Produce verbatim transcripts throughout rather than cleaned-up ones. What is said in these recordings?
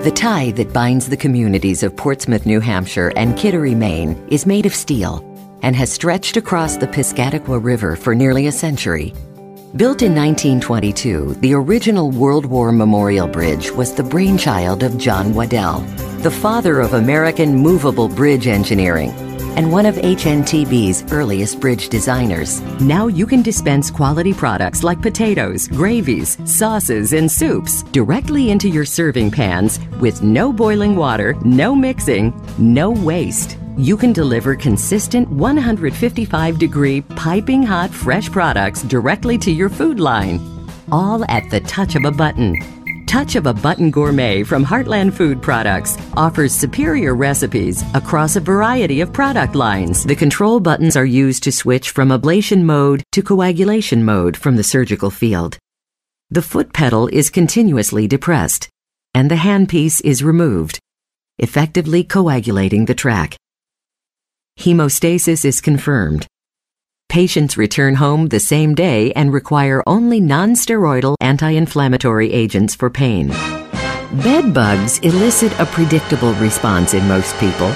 The tie that binds the communities of Portsmouth, New Hampshire and Kittery, Maine is made of steel and has stretched across the Piscataqua River for nearly a century. Built in nineteen twenty-two, the original World War Memorial Bridge was the brainchild of John Waddell, the father of American movable bridge engineering, and one of H N T B's earliest bridge designers. Now you can dispense quality products like potatoes, gravies, sauces, and soups directly into your serving pans with no boiling water, no mixing, no waste. You can deliver consistent one hundred fifty-five degree piping hot fresh products directly to your food line, all at the touch of a button. Touch of a Button Gourmet from Heartland Food Products offers superior recipes across a variety of product lines. The control buttons are used to switch from ablation mode to coagulation mode from the surgical field. The foot pedal is continuously depressed, and the handpiece is removed, effectively coagulating the track. Hemostasis is confirmed. Patients return home the same day and require only non-steroidal anti-inflammatory agents for pain. Bed bugs elicit a predictable response in most people.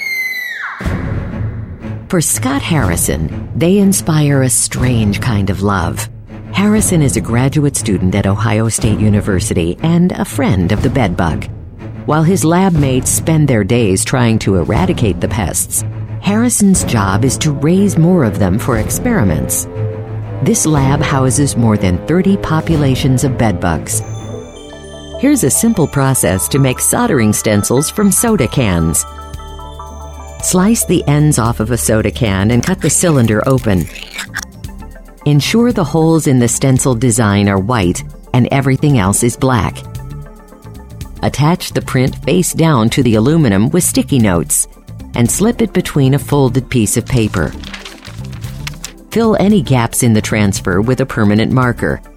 For Scott Harrison, they inspire a strange kind of love. Harrison is a graduate student at Ohio State University and a friend of the bedbug. While his lab mates spend their days trying to eradicate the pests, Harrison's job is to raise more of them for experiments. This lab houses more than thirty populations of bedbugs. Here's a simple process to make soldering stencils from soda cans. Slice the ends off of a soda can and cut the cylinder open. Ensure the holes in the stencil design are white and everything else is black. Attach the print face down to the aluminum with sticky notes and slip it between a folded piece of paper. Fill any gaps in the transfer with a permanent marker.